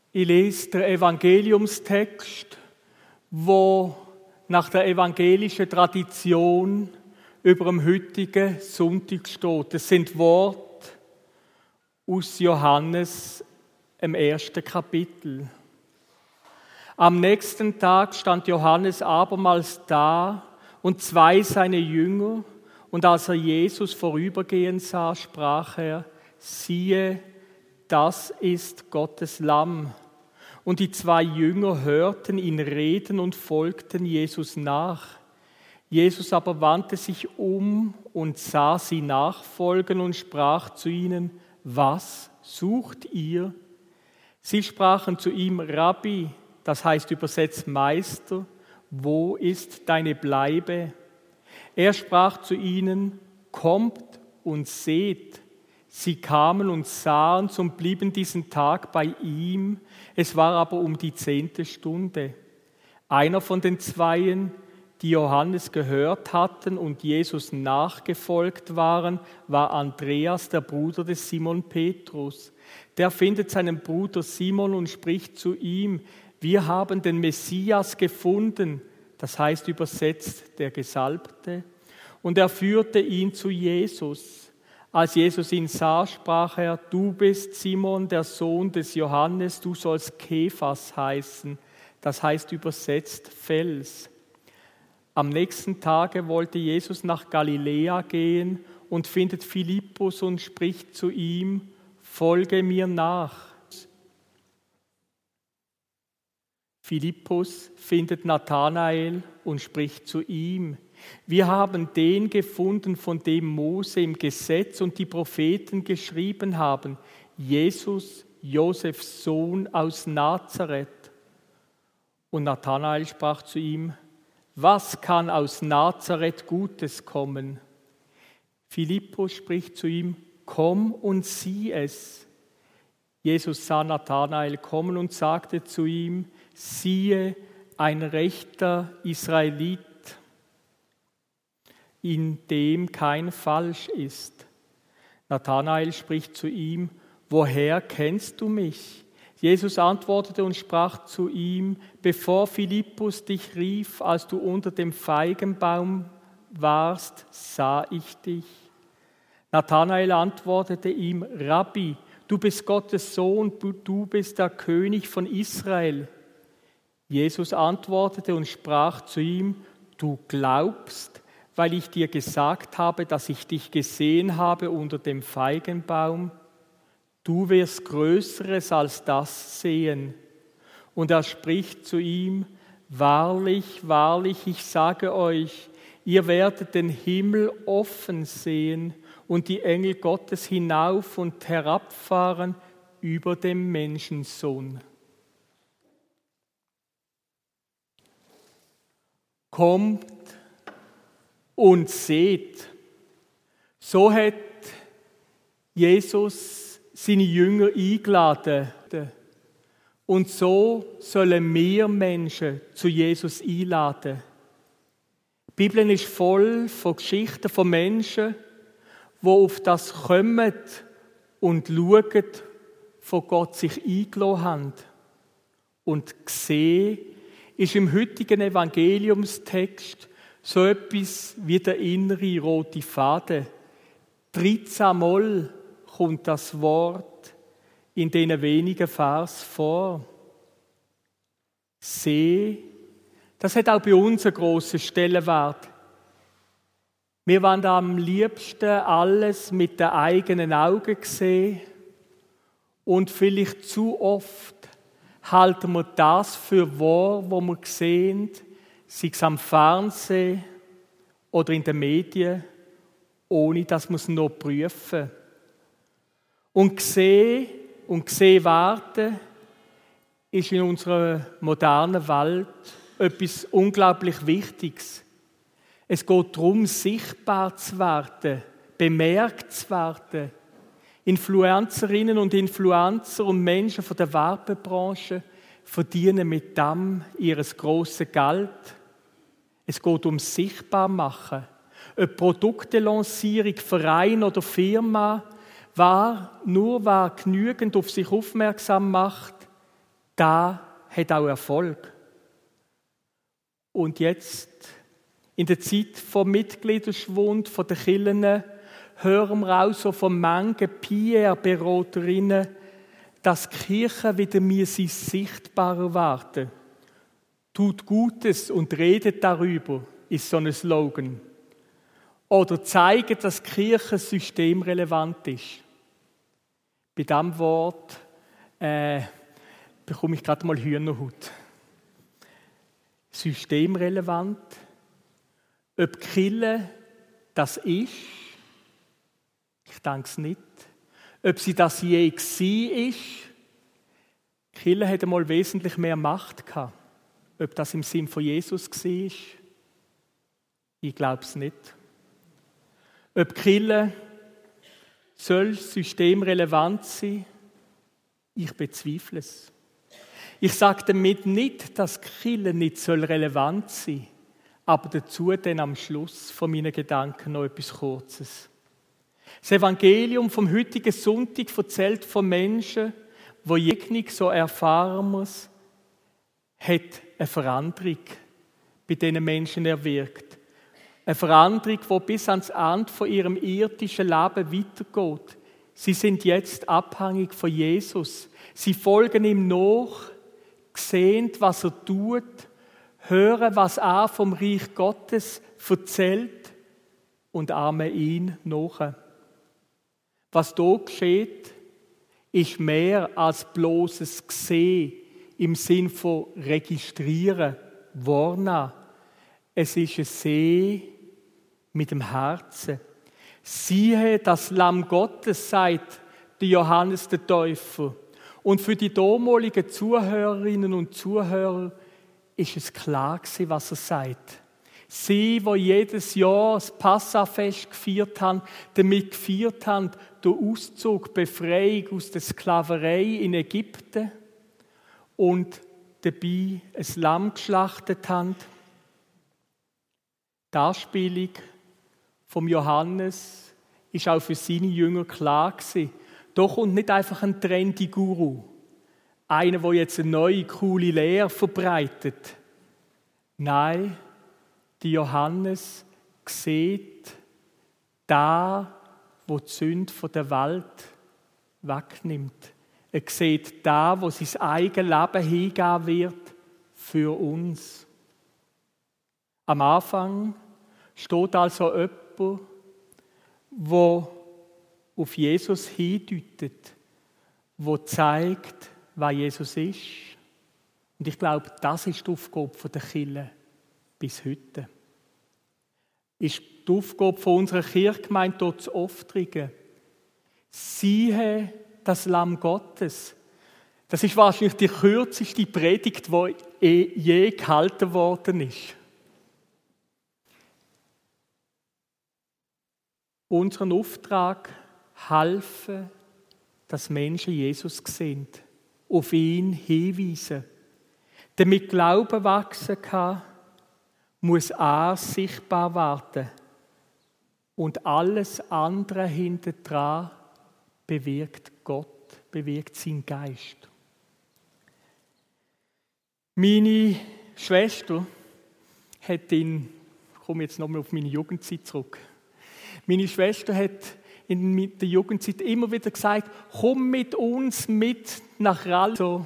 Ich lese den Evangeliumstext, wo nach der evangelischen Tradition über dem heutigen Sonntag steht. Das sind Worte aus Johannes im 1. Kapitel. Am nächsten Tag stand Johannes abermals da und zwei seiner Jünger, und als er Jesus vorübergehen sah, sprach er: Siehe, das ist Gottes Lamm. Und die zwei Jünger hörten ihn reden und folgten Jesus nach. Jesus aber wandte sich um und sah sie nachfolgen und sprach zu ihnen: Was sucht ihr? Sie sprachen zu ihm: Rabbi, das heißt übersetzt Meister, wo ist deine Bleibe? Er sprach zu ihnen: Kommt und seht. Sie kamen und sahen's und blieben diesen Tag bei ihm. Es war aber um die 10. Stunde. Einer von den Zweien, die Johannes gehört hatten und Jesus nachgefolgt waren, war Andreas, der Bruder des Simon Petrus. Der findet seinen Bruder Simon und spricht zu ihm: Wir haben den Messias gefunden, das heißt übersetzt der Gesalbte. Und er führte ihn zu Jesus. Als Jesus ihn sah, sprach er: Du bist Simon, der Sohn des Johannes, du sollst Kephas heißen, das heißt übersetzt Fels. Am nächsten Tage wollte Jesus nach Galiläa gehen und findet Philippus und spricht zu ihm: Folge mir nach. Philippus findet Nathanael und spricht zu ihm: Wir haben den gefunden, von dem Mose im Gesetz und die Propheten geschrieben haben, Jesus, Josefs Sohn aus Nazareth. Und Nathanael sprach zu ihm: Was kann aus Nazareth Gutes kommen? Philippus spricht zu ihm: Komm und sieh es. Jesus sah Nathanael kommen und sagte zu ihm: Siehe, ein rechter Israelit, in dem kein Falsch ist. Nathanael spricht zu ihm: Woher kennst du mich? Jesus antwortete und sprach zu ihm: Bevor Philippus dich rief, als du unter dem Feigenbaum warst, sah ich dich. Nathanael antwortete ihm: Rabbi, du bist Gottes Sohn, du bist der König von Israel. Jesus antwortete und sprach zu ihm: Du glaubst, weil ich dir gesagt habe, dass ich dich gesehen habe unter dem Feigenbaum. Du wirst Größeres als das sehen. Und er spricht zu ihm: Wahrlich, wahrlich, ich sage euch, ihr werdet den Himmel offen sehen und die Engel Gottes hinauf und herabfahren über dem Menschensohn. Kommt und seht. So hat Jesus seine Jünger eingeladen. Und so sollen wir Menschen zu Jesus einladen. Die Bibel ist voll von Geschichten von Menschen, die auf das kommen und schauen, von Gott sich eingeladen haben. Und gesehen ist im heutigen Evangeliumstext so etwas wie der innere rote Faden. 13 Mal kommt das Wort in diesen wenigen Vers vor. Seh, das hat auch bei uns einen grossen Stellenwert. Wir wollen am liebsten alles mit den eigenen Augen sehen und vielleicht zu oft halten wir das für wahr, was wir sehen, sei es am Fernsehen oder in den Medien, ohne dass wir es noch prüfen. Und sehen werden ist in unserer modernen Welt etwas unglaublich Wichtiges. Es geht darum, sichtbar zu werden, bemerkt zu werden. Influencerinnen und Influencer und Menschen von der Werbebranche verdienen mit dem ihres grossen Geld. Es geht um Sichtbarmachen. Eine Produktelancierung, Verein oder Firma, wer genügend auf sich aufmerksam macht, da hat auch Erfolg. Und jetzt, in der Zeit vom Mitgliederschwund, von den Kirchen, hören wir auch so von manchen Pierre-Beraterinnen, dass die Kirche wieder mir sie sichtbarer werden. Tut Gutes und redet darüber, ist so ein Slogan. Oder zeigt, dass die Kirche systemrelevant ist. Bei diesem Wort bekomme ich gerade mal Hühnerhaut. Systemrelevant. Ob die Kirche das ist, ich denke es nicht. Ob sie das je war, ist. Die Kirche hat einmal wesentlich mehr Macht gehabt. Ob das im Sinn von Jesus war, ich glaube es nicht. Ob die Kirche soll systemrelevant sein, ich bezweifle es. Ich sage damit nicht, dass die Kirche nicht relevant sein soll, aber dazu dann am Schluss von meinen Gedanken noch etwas Kurzes. Das Evangelium vom heutigen Sonntag erzählt von Menschen, wo jeglich, so erfahren wir es, hat eine Veränderung bei diesen Menschen erwirkt. Eine Veränderung, die bis ans Ende von ihrem irdischen Leben weitergeht. Sie sind jetzt abhängig von Jesus. Sie folgen ihm nach, sehen, was er tut, hören, was er vom Reich Gottes erzählt und ahmen ihn nach. Was hier geschieht, ist mehr als bloßes Gesehen im Sinn von registrieren, wahrnehmen. Es ist ein Sehen mit dem Herzen. Siehe, das Lamm Gottes, sagt der Johannes der Täufer. Und für die damaligen Zuhörerinnen und Zuhörer ist es klar gewesen, was er sagt. Sie, die jedes Jahr das Passafest gefeiert haben, damit gefeiert haben, den Auszug, Befreiung aus der Sklaverei in Ägypten und dabei ein Lamm geschlachtet haben. Die Anspielung vom Johannes ist auch für seine Jünger klar gewesen. Da kommt nicht einfach ein trendy Guru, einer, der jetzt eine neue, coole Lehre verbreitet. Nein, die Johannes sieht da, wo die Sünde von der Welt wegnimmt. Er sieht da, wo sein eigenes Leben hingehen wird für uns. Am Anfang steht also jemand, der auf Jesus hindeutet, der zeigt, was Jesus ist. Und ich glaube, das ist die Aufgabe der Kirche bis heute. Ist die Aufgabe unserer Kirchgemeinde dort zu Oftrigen. Siehe das Lamm Gottes. Das ist wahrscheinlich die kürzeste Predigt, die je gehalten worden ist. Unseren Auftrag helfen, dass Menschen Jesus sehen, auf ihn hinweisen. Damit Glauben wachsen kann, muss er sichtbar werden. Und alles andere hintendran bewirkt Gott, bewirkt sein Geist. Meine Schwester hat ich komme jetzt nochmal auf meine Jugendzeit zurück. Meine Schwester hat in der Jugendzeit immer wieder gesagt, komm mit uns mit nach Ralso.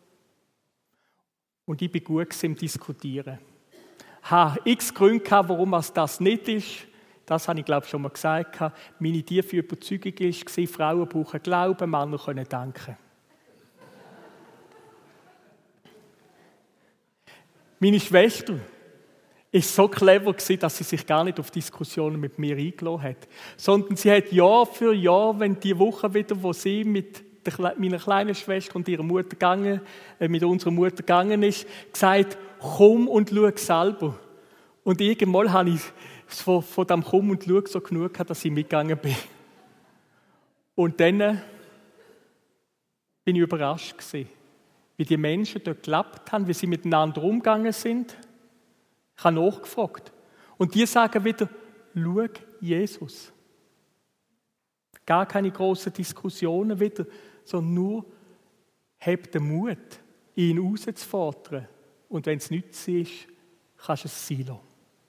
Und ich war gut im Diskutieren. Ich hatte x Gründe, warum es das nicht ist. Das habe ich, glaube ich, schon mal gesagt. Meine tiefe Überzeugung war, Frauen brauchen Glauben, Männer können denken. Meine Schwester war so clever, dass sie sich gar nicht auf Diskussionen mit mir eingelassen hat. Sondern sie hat Jahr für Jahr, wenn die Woche wieder, wo sie mit meiner kleinen Schwester und ihrer Mutter mit unserer Mutter gegangen ist, gesagt, komm und schau selber. Und irgendwann habe ich von dem Komm und Schau so genug gehabt, dass ich mitgegangen bin. Und dann bin ich überrascht gewesen, wie die Menschen dort gelebt haben, wie sie miteinander umgegangen sind. Ich habe nachgefragt. Und die sagen wieder, schau Jesus. Gar keine grossen Diskussionen wieder, sondern nur, hab den Mut. ihn herauszufordern. Und wenn es nichts ist, kannst du es sein lassen.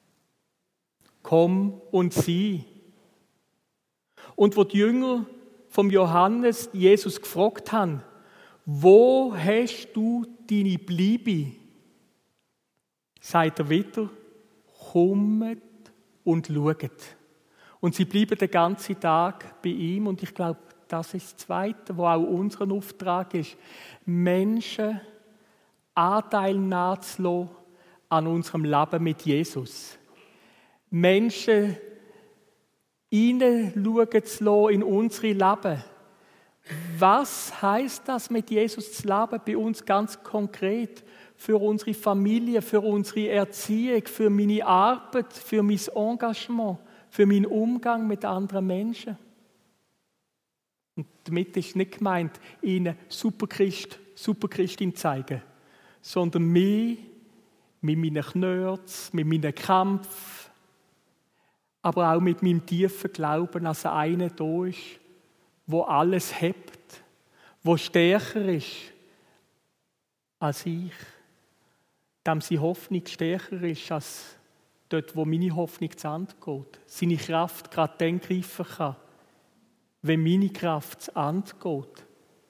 Komm und sieh. Und wo die Jünger vom Johannes Jesus gefragt haben, wo hast du deine Bleibe? Sagt er wieder, kommt und schaut. Und sie bleiben den ganzen Tag bei ihm. Und ich glaube, das ist das Zweite, was auch unser Auftrag ist, Menschen Anteil nehmen zu lassen an unserem Leben mit Jesus. Menschen hineinschauen zu lassen in unsere Leben. Was heisst das, mit Jesus zu leben, bei uns ganz konkret? Für unsere Familie, für unsere Erziehung, für meine Arbeit, für mein Engagement, für meinen Umgang mit anderen Menschen. Und damit ist nicht gemeint, ihnen Superchristin zeigen, sondern mich mit meinen Knörz, mit meinen Kampf, aber auch mit meinem tiefen Glauben, dass einer da ist, wo alles hebt, wo stärker ist als ich, dem seine Hoffnung stärker ist als dort, wo meine Hoffnung zu Ende geht. Seine Kraft gerade dann greifen kann, wenn meine Kraft zu Ende geht.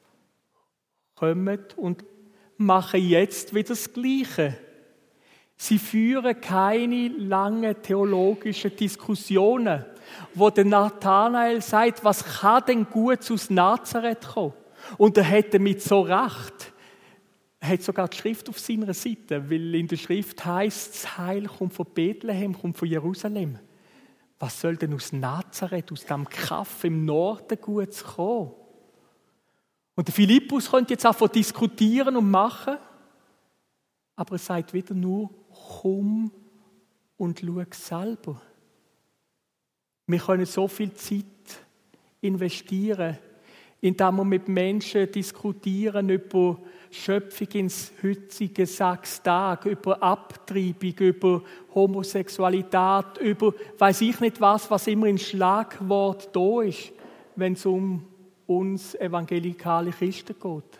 Kommt und machen jetzt wieder das Gleiche. Sie führen keine langen theologischen Diskussionen, wo der Nathanael sagt, was kann denn Gutes aus Nazareth kommen? Und er hätte mit so Recht. Er hat sogar die Schrift auf seiner Seite, weil in der Schrift heißt, das Heil kommt von Bethlehem, kommt von Jerusalem. Was soll denn aus Nazareth, aus dem Kaff im Norden Gutes kommen? Und der Philippus könnte jetzt auch diskutieren und machen, aber er sagt wieder nur, komm und schau selber. Wir können so viel Zeit investieren, indem wir mit Menschen diskutieren über Schöpfung ins heutige 6 Tage, über Abtreibung, über Homosexualität, über weiss ich nicht was immer in Schlagwort da ist, wenn es um uns evangelikale Christen geht.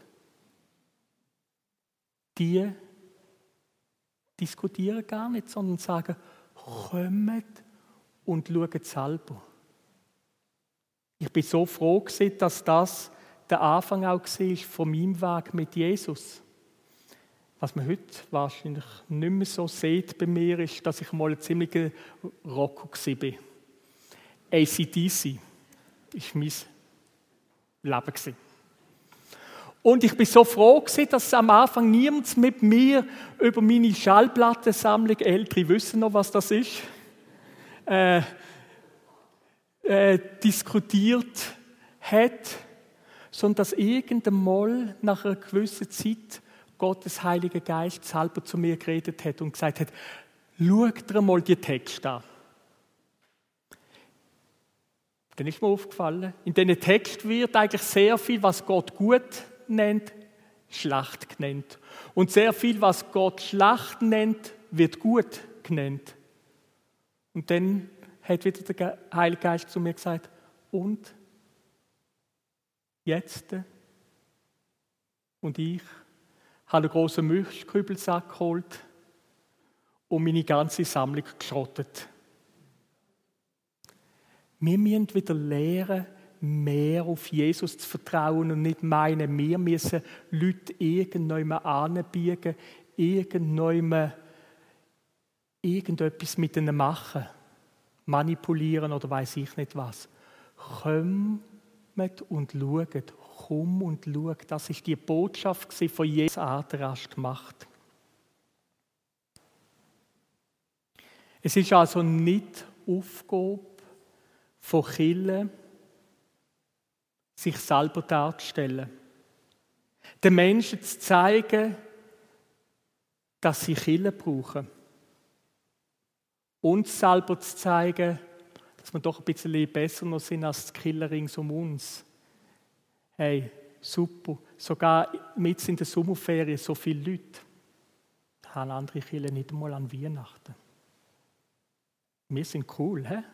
Die diskutieren gar nicht, sondern sagen, kommt und schaut selber. Ich bin so froh, dass das der Anfang auch war von meinem Weg mit Jesus. Was man heute wahrscheinlich nicht mehr so sieht bei mir, ist, dass ich mal ein ziemlicher Rocker war. AC/DC war mein Leben. Und ich bin so froh, dass am Anfang niemand mit mir über meine Schallplattensammlung, Ältere wissen noch, was das ist, diskutiert hat, sondern dass irgendwann mal nach einer gewissen Zeit Gottes Heiliger Geist selber zu mir geredet hat und gesagt hat, schau dir mal die Texte an. Dann ist mir aufgefallen, in diesen Texten wird eigentlich sehr viel, was Gott gut nennt, schlecht genannt. Und sehr viel, was Gott schlecht nennt, wird gut genannt. Und dann hat wieder der Heilige Geist zu mir gesagt, und jetzt? Und ich habe einen grossen Milchkübelsack geholt und meine ganze Sammlung geschrottet. Wir müssen wieder lernen, mehr auf Jesus zu vertrauen und nicht meinen, wir müssen Leute irgendjemand anbiegen, irgendetwas mit ihnen machen, manipulieren oder weiss ich nicht was. Kommt und schaut, komm und schau. Das war die Botschaft von Jesus an der Rastmacht. Es ist also nicht Aufgabe von Kirchen, sich selber darzustellen. Den Menschen zu zeigen, dass sie Kirchen brauchen. Uns selber zu zeigen, dass wir doch ein bisschen besser noch sind als die Kirchen rings um uns. Hey, super. Sogar mit in der Sommerferien so viele Leute. Da haben andere Kirchen nicht einmal an Weihnachten. Wir sind cool, hä?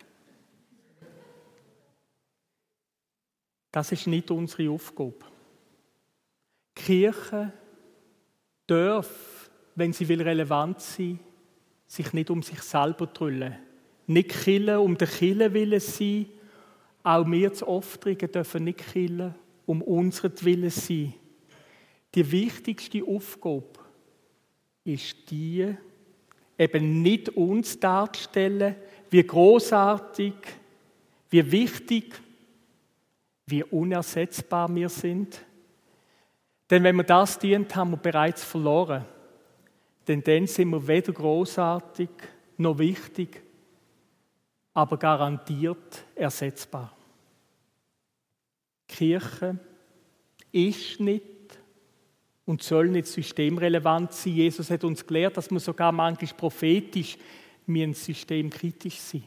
Das ist nicht unsere Aufgabe. Die Kirche darf, wenn sie relevant sein, sich nicht um sich selber drüllen. Nicht killen um der Kille willen sein. Auch wir zu Oftrigen dürfen nicht killen um unseren Willen sein. Die wichtigste Aufgabe ist die, eben nicht uns darzustellen, wie großartig, wie wichtig, wie unersetzbar wir sind. Denn wenn wir das dient, haben wir bereits verloren. Denn dann sind wir weder großartig noch wichtig, aber garantiert ersetzbar. Die Kirche ist nicht und soll nicht systemrelevant sein. Jesus hat uns gelehrt, dass wir sogar manchmal prophetisch systemkritisch sein.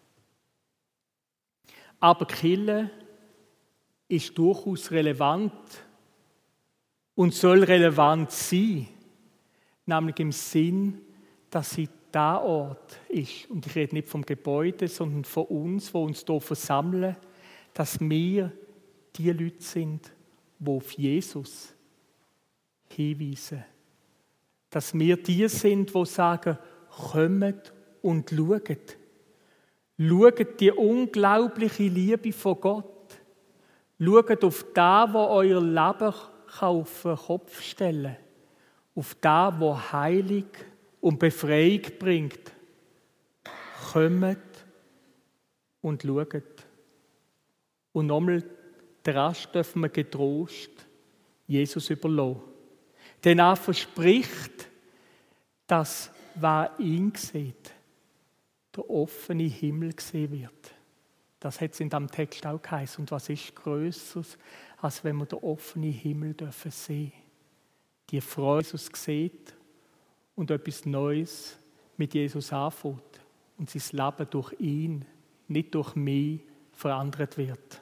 Aber die Kirche ist durchaus relevant und soll relevant sein, nämlich im Sinn, dass sie der Ort ist, und ich rede nicht vom Gebäude, sondern von uns, wo uns hier versammeln, dass wir die Leute sind, die auf Jesus hinweisen. Dass wir die sind, die sagen, kommt und schaut. Schaut die unglaubliche Liebe von Gott. Schaut auf das, was euer Leben auf den Kopf stellen kann. Auf das, was Heilung und Befreiung bringt. Kommt und schaut. Und nochmal, den Rest dürfen wir getrost Jesus überlassen. Denn er verspricht, dass, wer ihn sieht, der offene Himmel gesehen wird. Das hat es in diesem Text auch geheißen. Und was ist Größeres, als wenn wir den offenen Himmel dürfen sehen? Die Freude, Jesus sieht und etwas Neues mit Jesus anfängt und sein Leben durch ihn, nicht durch mich, verändert wird.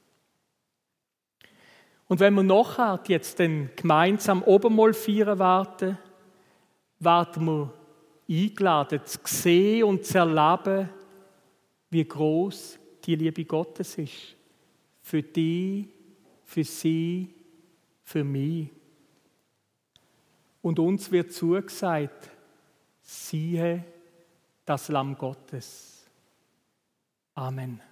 Und wenn wir nachher jetzt dann gemeinsam Obermahl feiern werden wir eingeladen, zu sehen und zu erleben, wie groß die Liebe Gottes ist. Für dich, für sie, für mich. Und uns wird zugesagt, siehe das Lamm Gottes. Amen.